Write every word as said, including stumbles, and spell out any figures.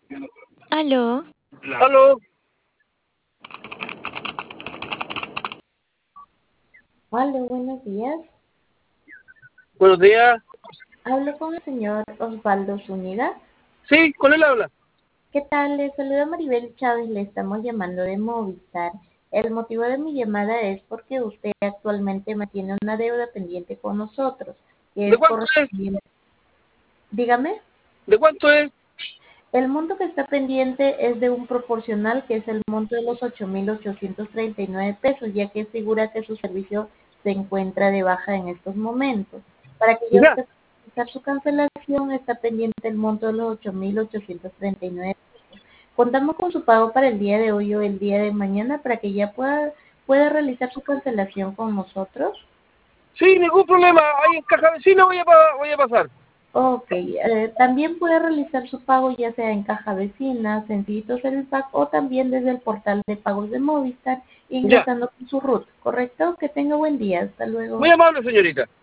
Aló. Aló, Hola, buenos días. buenos días. Hablo con el señor Osvaldo Zúñiga. Sí, con él habla. ¿Qué tal? Le saluda Maribel Chávez, le estamos llamando de Movistar. El motivo de mi llamada es porque usted actualmente mantiene una deuda pendiente con nosotros, que ¿De es cuánto es? correspondiente. Dígame. ¿De cuánto es? El monto que está pendiente es de un proporcional, que es el monto de los ocho mil ochocientos treinta y nueve pesos, ya que figura que su servicio se encuentra de baja en estos momentos. Para que ya Ya. usted pueda realizar su cancelación, está pendiente el monto de los ocho mil ochocientos treinta y nueve pesos. Contamos con su pago para el día de hoy o el día de mañana para que ya pueda, pueda realizar su cancelación con nosotros. Sí, ningún problema. Ahí en Caja Vecina voy a, pa- voy a pasar. Ok, eh, también puede realizar su pago ya sea en caja vecina, sencillito Servipack o también desde el portal de pagos de Movistar Ya. ingresando con su R U T, ¿correcto? Que tenga buen día, hasta Muy luego. amable, señorita.